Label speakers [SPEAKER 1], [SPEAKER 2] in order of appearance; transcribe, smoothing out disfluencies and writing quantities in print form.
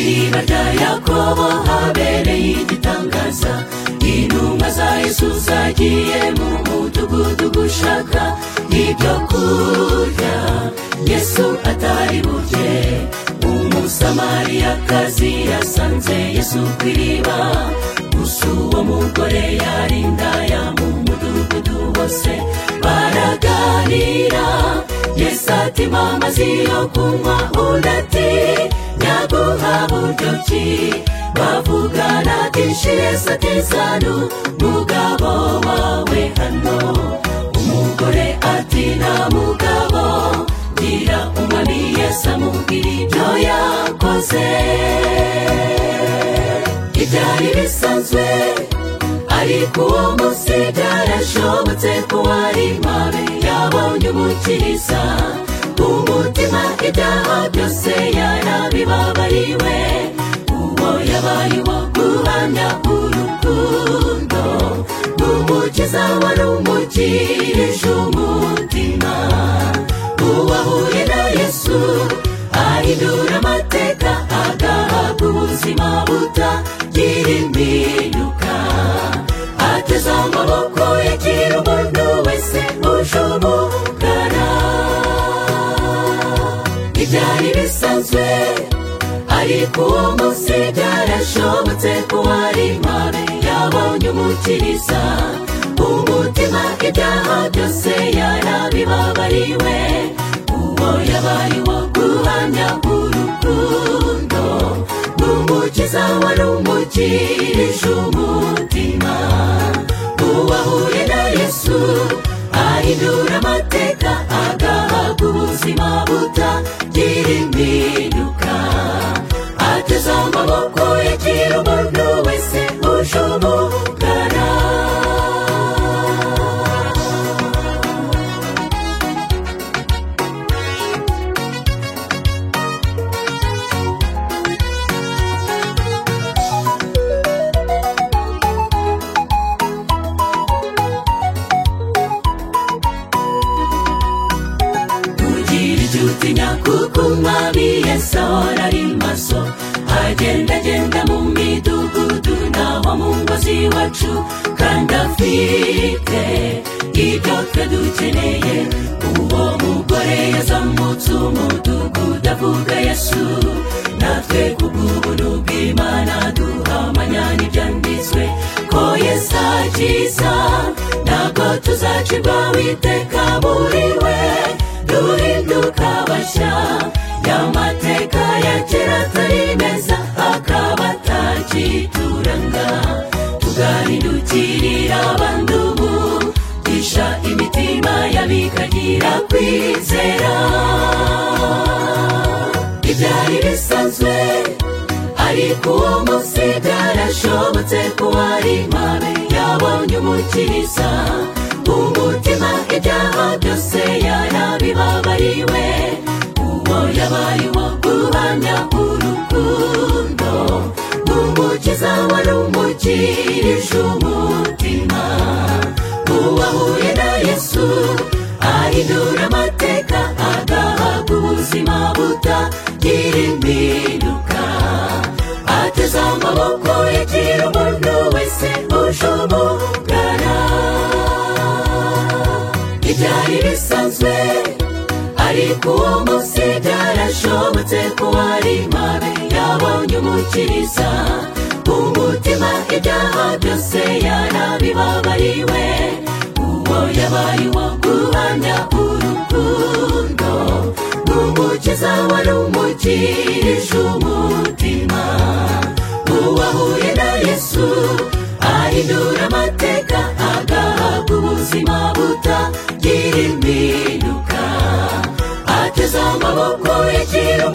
[SPEAKER 1] kw'iriba rya Yakobo habereye igitangaza. Intumwa za Yesu zagiye mu mudugudu gushaka ibyo kurya Yesu atari burye. Umusamariyakazi yasanze Yesu kw'iriba, gusa uwo mugore yari indaya mu mudugudu wose. Baraganira, Yesu ati mama ziyo kunywa, undi ati nyaguha buryo ki. Bavugana byinshi, Yesu ati zanu mugabo wawe hano. Umugore ati nta mugabo, gira umwami Yesu amubwira ibyo yakoze. Ibyari bisanzwe ariko uwo munsi byarashobotse ko wari mabe yabonye umukiriza. Umutima ibyaha byose yarabibabariwe, uwo yabaye uwo guhamya urukundo. Umukiza wari umukirije umutima. Uwahuye na Yesu ahindura amateka, agahabwa ubuzima butagira impinduka. Ateze amaboko yagira umuntu wese uje umugana. Ibyari bisanzwe ariko uwo munsi byarashobotse ko wari mabe yabonye umukiriza. Umutima ibyaha byose yarabibabariwe, uwo yabaye uwo guhamya urukundo. Umukiza wari umukirije umutima. Uwahuye na Yesu ahindura amateka, agahabwa ubuzima butagira impinduka. Ateze amaboko yagira umuntu wese uje umugana. Kuko umwami Yesu ahora ari maso, agendagenda mu midugudu naho mu ngo z'iwacu, kandi afite ibyo twe dukeneye. Uwo mugore yazamutse umudugudu avuga Yesu, natwe kubw'ubuntu bw'Imana duhamanya n'ibyanditswe ko Yesu akiza. Ntabwo tuzacirwa witeka muri we, duhinduka bashya. Y'amateka ya kera atari meza akaba atakituranga, tugahindukirira abandi ubu, dusha imitima y'abikagira kwizera. Ibyari bisanzwe ariko uwo munsi byarashobotse ko wari mabe yabonye umukiriza. Umutima ibyaha byose yarabibabariwe, uwo yabaye uwo guhamya urukundo. Umukiza wari umukirije umutima. Uwahuye na Yesu ahindura amateka, agahabwa ubuzima butagira impinduka. Ateze amaboko yagira umuntu wese uje umugana. Ibyari bisanzwe ariko uwo munsi byarashobotse ko wari mabe yabonye umukiriza. Umutima ibyaha byose yarabibabariwe, uwo yabaye uwo guhamya urukundo. Umukiza wari umukirije umutima. Uwahuye na Yesu ahindura amateka, agahabwa ubuzima butagira impinduka. Ateze amaboko yagira